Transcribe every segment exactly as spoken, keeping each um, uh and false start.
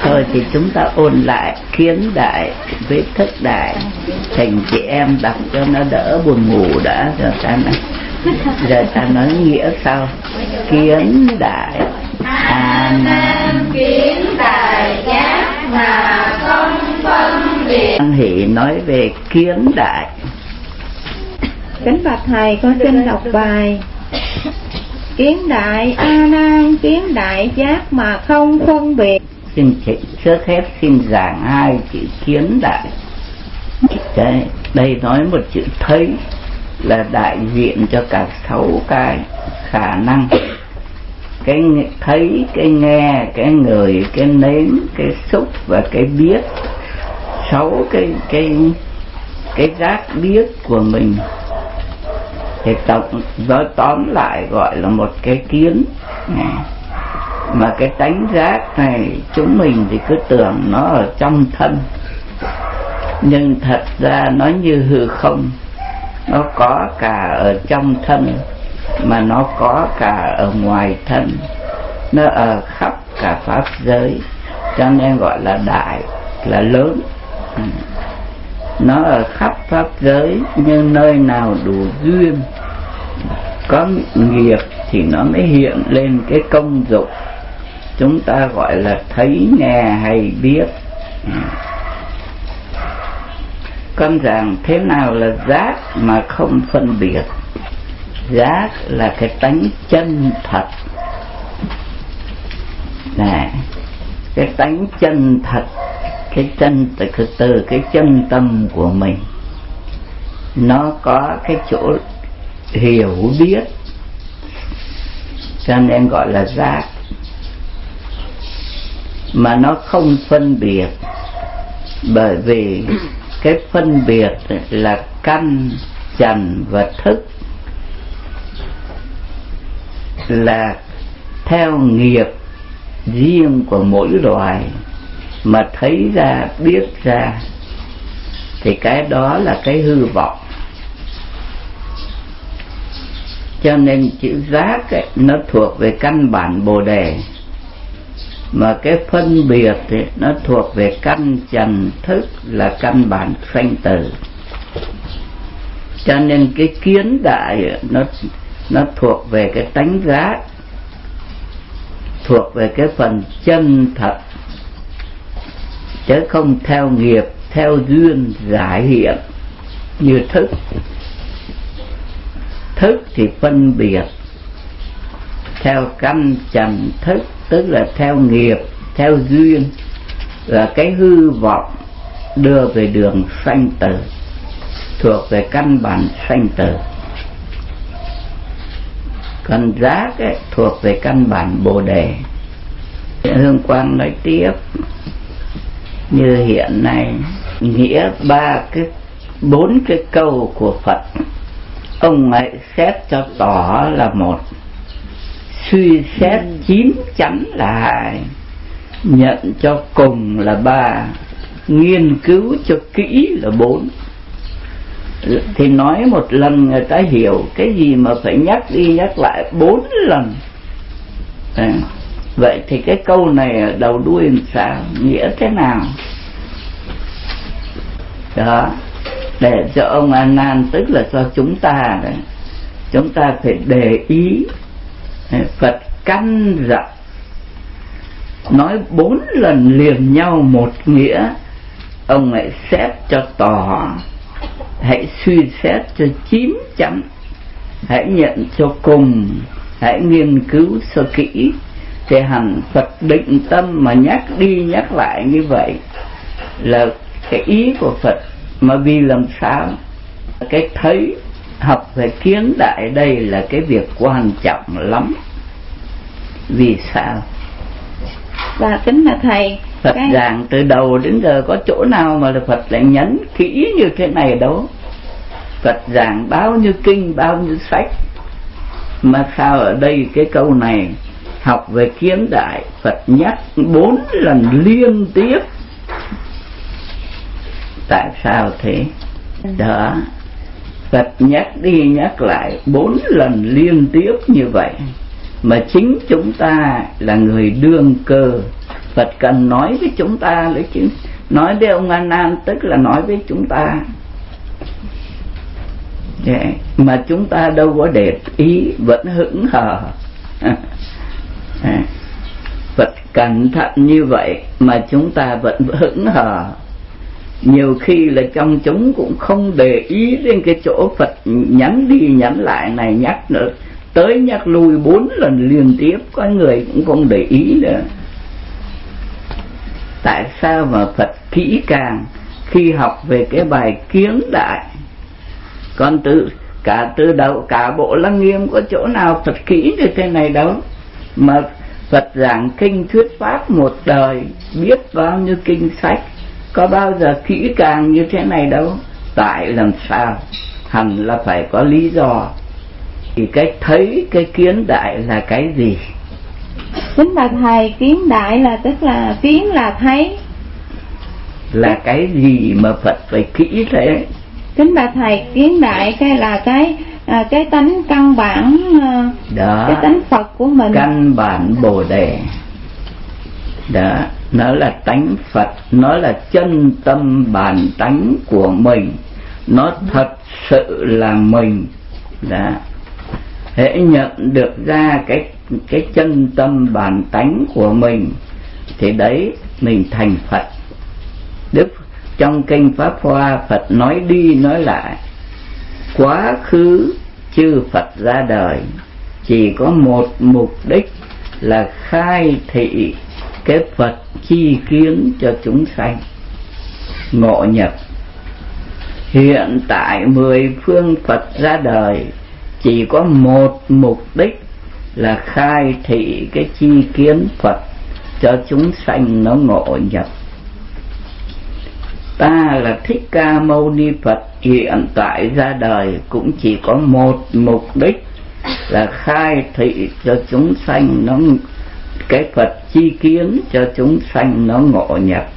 Thôi thì chúng ta ôn lại kiến đại với thức đại, thành chị em đọc cho nó đỡ buồn ngủ đã, rồi ta nói, giờ ta nói nghĩa sau. Kiến đại a nan, kiến đại giác mà không phân biệt. An Hỷ nói về kiến đại. Kính bạch thầy, con xin đọc bài. Kiến đại a nan, kiến đại giác mà không phân biệt. Xin chị trước hết xin giảng hai chữ kiến đại. Đây, đây nói một chữ thấy là đại diện cho cả sáu cái khả năng. Cái thấy, cái nghe, cái ngửi, cái nếm, cái xúc và cái biết. Sáu cái cái cái giác biết của mình thì tổng nói tóm lại gọi là một cái kiến. Mà cái tánh giác này chúng mình thì cứ tưởng nó ở trong thân, nhưng thật ra nó như hư không. Nó có cả ở trong thân mà nó có cả ở ngoài thân. Nó ở khắp cả pháp giới, cho nên gọi là đại, là lớn. Nó ở khắp pháp giới, nhưng nơi nào đủ duyên, có nghiệp thì nó mới hiện lên cái công dụng chúng ta gọi là thấy, nghe hay biết. Con rằng thế nào là giác mà không phân biệt? Giác là cái tánh chân thật này, cái tánh chân thật, cái chân từ, từ cái chân tâm của mình, nó có cái chỗ hiểu biết, cho nên gọi là giác. Mà nó không phân biệt, bởi vì cái phân biệt là căn, trần và thức, là theo nghiệp riêng của mỗi loài mà thấy ra, biết ra, thì cái đó là cái hư vọng. Cho nên chữ giác ấy, nó thuộc về căn bản Bồ Đề, mà cái phân biệt ấy, nó thuộc về căn trần thức, là căn bản sanh tử. Cho nên cái kiến đại ấy, nó nó thuộc về cái tánh giác, thuộc về cái phần chân thật, chứ không theo nghiệp, theo duyên giải hiện như thức. Thức thì phân biệt theo căn trần thức, tức là theo nghiệp, theo duyên, là cái hư vọng đưa về đường sanh tử, thuộc về căn bản sanh tử. Còn giác ấy, thuộc về căn bản Bồ Đề. Hương Quang nói tiếp, như hiện nay nghĩa ba cái bốn cái câu của Phật, ông ấy xét cho tỏ là một, suy xét chín chắn là hai, nhận cho cùng là ba, nghiên cứu cho kỹ là bốn. Thì nói một lần người ta hiểu, cái gì mà phải nhắc đi nhắc lại bốn lần. À, vậy thì cái câu này đầu đuôi làm sao, nghĩa thế nào? Đó, để cho ông A Nan, tức là cho chúng ta đấy, chúng ta phải để ý. Phật căn dặn nói bốn lần liền nhau một nghĩa, ông hãy xét cho tỏ, hãy suy xét cho chín chắn, hãy nhận cho cùng, hãy nghiên cứu cho kỹ. Thì hẳn Phật định tâm mà nhắc đi nhắc lại như vậy là cái ý của Phật. Mà vì làm sao? Cái thấy, học về kiến đại đây là cái việc quan trọng lắm. Vì sao? Và kính là thầy, Phật cái... giảng từ đầu đến giờ có chỗ nào mà là Phật lại nhấn kỹ như thế này đâu. Phật giảng bao nhiêu kinh, bao nhiêu sách, mà sao ở đây cái câu này học về kiến đại Phật nhắc bốn lần liên tiếp? Tại sao thế? Đó, Phật nhắc đi nhắc lại bốn lần liên tiếp như vậy mà chính chúng ta là người đương cơ. Phật cần nói với chúng ta lấy chứ, nói với ông A Nan tức là nói với chúng ta. Yeah. Mà chúng ta đâu có để ý, vẫn hững hờ. Phật cẩn thận như vậy mà chúng ta vẫn hững hờ. Nhiều khi là trong chúng cũng không để ý đến cái chỗ Phật nhắn đi nhắn lại này, nhắc nữa tới nhắc lui bốn lần liên tiếp, có người cũng không để ý nữa. Tại sao mà Phật kỹ càng khi học về cái bài Kiến Đại? Còn từ cả từ đầu cả bộ Lăng Nghiêm có chỗ nào Phật kỹ như thế này đâu. Mà Phật giảng kinh thuyết pháp một đời, biết bao nhiêu kinh sách, có bao giờ kỹ càng như thế này đâu. Tại làm sao? Hẳn là phải có lý do. Thì cái thấy, cái kiến đại là cái gì? Kính bạch thầy, kiến đại là tức là kiến là thấy. Là cái gì mà Phật phải kỹ thế? Kính bạch thầy, kiến đại cái là cái à, cái tánh căn bản đó, cái tánh Phật của mình, căn bản Bồ Đề đó, nó là tánh Phật, nó là chân tâm bản tánh của mình, nó thật sự là mình đó. Hễ nhận được ra cái cái chân tâm bản tánh của mình thì đấy mình thành Phật. Đức trong kinh Pháp Hoa, Phật nói đi nói lại, quá khứ chư Phật ra đời chỉ có một mục đích là khai thị cái Phật chi kiến cho chúng sanh ngộ nhập. Hiện tại mười phương Phật ra đời chỉ có một mục đích là khai thị cái chi kiến Phật cho chúng sanh nó ngộ nhập. Ta là Thích Ca Mâu Ni Phật hiện tại ra đời cũng chỉ có một mục đích là khai thị cho chúng sanh nó cái Phật chi kiến cho chúng sanh nó ngộ nhập.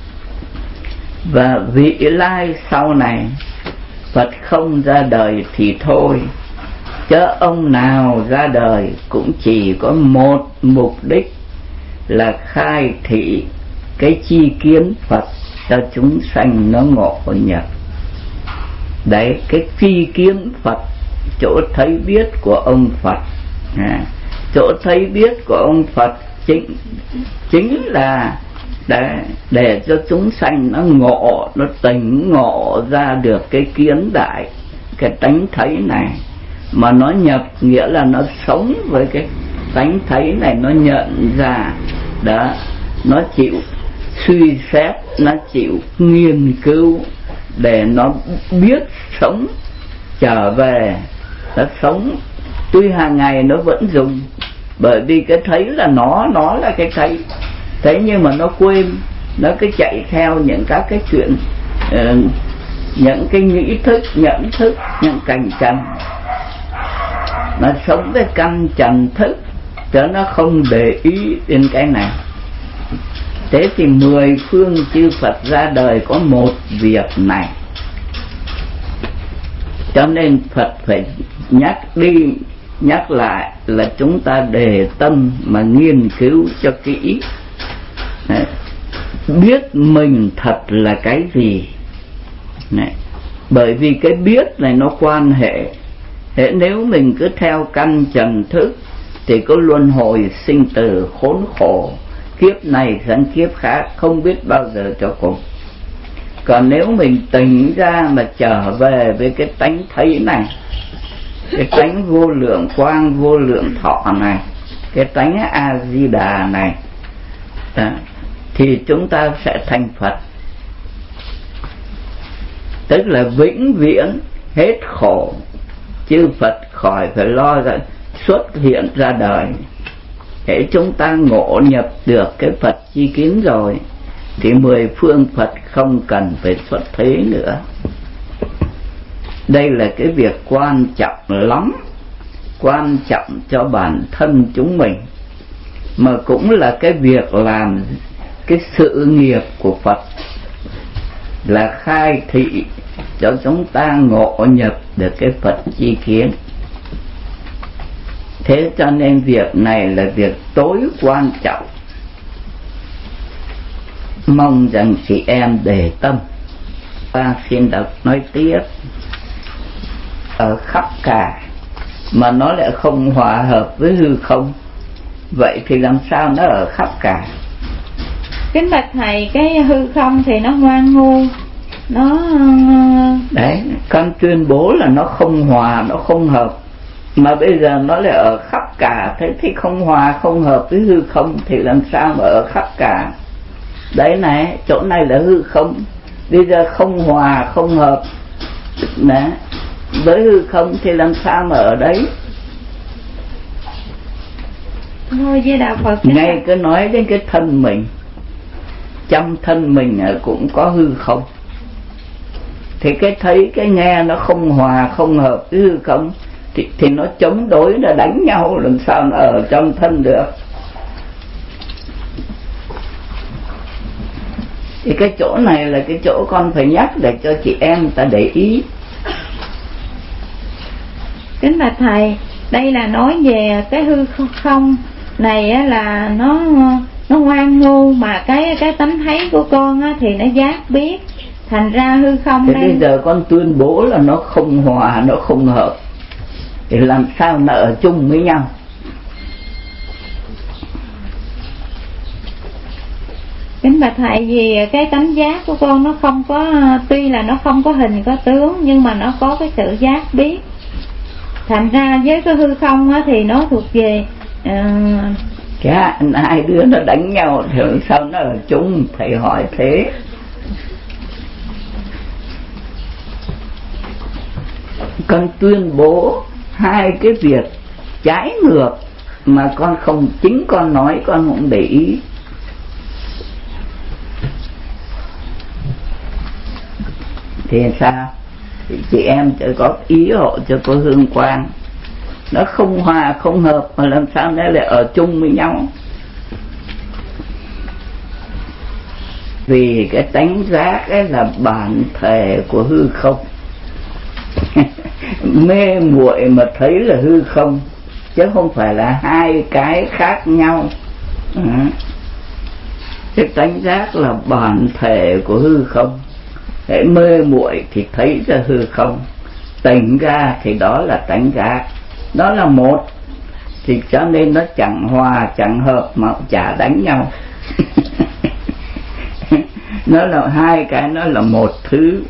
Và vị lai sau này Phật không ra đời thì thôi, chớ ông nào ra đời cũng chỉ có một mục đích là khai thị cái chi kiến Phật cho chúng sanh nó ngộ nhập. Đấy, cái chi kiến Phật, chỗ thấy biết của ông Phật à, chỗ thấy biết của ông Phật chính chính là để, để cho chúng sanh nó ngộ, nó tỉnh ngộ ra được cái kiến đại, cái tánh thấy này. Mà nó nhập nghĩa là nó sống với cái tánh thấy này, nó nhận ra đó, nó chịu suy xét, nó chịu nghiên cứu để nó biết sống trở về. Nó sống tuy hàng ngày nó vẫn dùng, bởi vì cái thấy là nó nó là cái thấy, thế nhưng mà nó quên, nó cứ chạy theo những các cái chuyện uh, những cái nghĩ thức, nhận thức, những cảnh trần. Nó sống với căn trần thức cho nó không để ý đến cái này. Thế thì mười phương chư Phật ra đời có một việc này, cho nên Phật phải nhắc đi nhắc lại là chúng ta đề tâm mà nghiên cứu cho kỹ. Đấy, biết mình thật là cái gì. Đấy, bởi vì cái biết này nó quan hệ. Thế nếu mình cứ theo căn trần thức thì có luân hồi sinh tử khốn khổ, kiếp này sang kiếp khác không biết bao giờ cho cùng. Còn nếu mình tỉnh ra mà trở về với cái tánh thấy này, cái tánh vô lượng quang vô lượng thọ này, cái tánh A Di Đà này đó, thì chúng ta sẽ thành Phật. Tức là vĩnh viễn hết khổ, chư Phật khỏi phải lo ra xuất hiện ra đời. Để chúng ta ngộ nhập được cái Phật chi kiến rồi thì mười phương Phật không cần phải xuất thế nữa. Đây là cái việc quan trọng lắm, quan trọng cho bản thân chúng mình, mà cũng là cái việc làm cái sự nghiệp của Phật, là khai thị cho chúng ta ngộ nhập được cái Phật chi kiến. Thế cho nên việc này là việc tối quan trọng, mong rằng chị em để tâm. Ta xin đọc nói tiếp. Ở khắp cả mà nó lại không hòa hợp với hư không, vậy thì làm sao nó ở khắp cả? Kính bạch thầy, cái hư không thì nó ngoan ngu, nó đấy, con tuyên bố là nó không hòa, nó không hợp, mà bây giờ nó lại ở khắp cả. Thế thì không hòa không hợp với hư không thì làm sao mà ở khắp cả? Đấy này, chỗ này là hư không, bây giờ không hòa không hợp đấy, với hư không thì làm sao mà ở đấy? Thôi với đạo Phật ngay cứ nói đến cái thân mình, trong thân mình cũng có hư không, thì cái thấy cái nghe nó không hòa không hợp với hư không thì, thì nó chống đối, nó đánh nhau, làm sao nó ở trong thân được? Thì cái chỗ này là cái chỗ con phải nhắc để cho chị em ta để ý. Kính bạch thầy, đây là nói về cái hư không này á, là nó nó ngoan ngu, mà cái cái tánh thấy của con á, thì nó giác biết, thành ra hư không. Thế đây bây giờ con tuyên bố là nó không hòa, nó không hợp, thì làm sao nó ở chung với nhau? Kính bạch thầy, vì cái tánh giác của con nó không có, tuy là nó không có hình có tướng, nhưng mà nó có cái sự giác biết, thành ra với cái hư không á, thì nó thuộc về uh... cái hai đứa nó đánh nhau thì sao nó ở chung? Thầy hỏi thế. Con tuyên bố hai cái việc trái ngược mà con không, chính con nói con cũng để ý. Thì sao? Thì chị em sẽ có ý hộ cho cô Hương Quang. Nó không hòa không hợp mà làm sao nó lại ở chung với nhau? Vì cái tánh giác ấy là bản thể của hư không. Mê muội mà thấy là hư không, chứ không phải là hai cái khác nhau. À, cái tánh giác là bản thể của hư không. Hễ mê muội thì thấy ra hư không, tỉnh ra thì đó là tánh giác, đó là một. Thì cho nên nó chẳng hòa chẳng hợp mà chả đánh nhau. Nó là hai cái, nó là một thứ.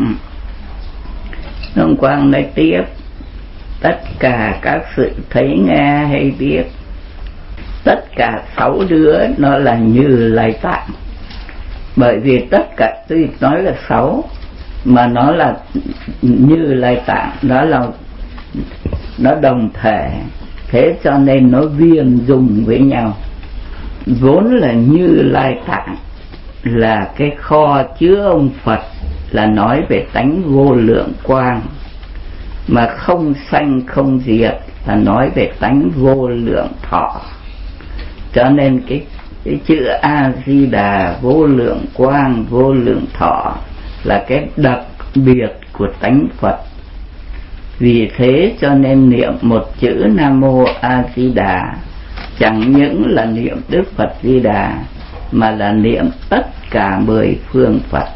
Ông Quang nói tiếp. Tất cả các sự thấy nghe hay biết, tất cả sáu đứa nó là Như Lai Tạng. Bởi vì tất cả, tuy nói là sáu mà nó là Như Lai Tạng, đó là nó đồng thể, thế cho nên nó viên dùng với nhau. Vốn là Như Lai Tạng là cái kho chứa ông Phật, là nói về tánh vô lượng quang, mà không sanh không diệt là nói về tánh vô lượng thọ. Cho nên cái, cái chữ A Di Đà vô lượng quang vô lượng thọ là cái đặc biệt của tánh Phật. Vì thế cho nên niệm một chữ Nam Mô A Di Đà chẳng những là niệm Đức Phật Di Đà, mà là niệm tất cả mười phương Phật.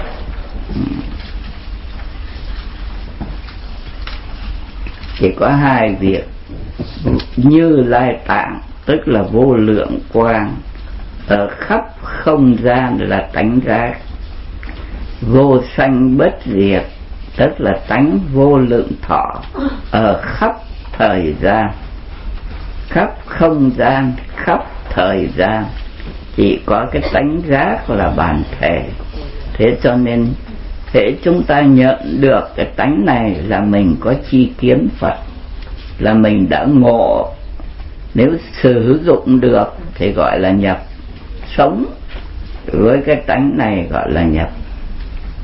Chỉ có hai việc. Như Lai Tạng tức là vô lượng quang, ở khắp không gian là tánh giác. Vô sanh bất diệt tức là tánh vô lượng thọ, ở khắp thời gian, khắp không gian, khắp thời gian chỉ có cái tánh giác là bản thể. Thế cho nên thế chúng ta nhận được cái tánh này là mình có chi kiến Phật, là mình đã ngộ. Nếu sử dụng được thì gọi là nhập, sống với cái tánh này gọi là nhập.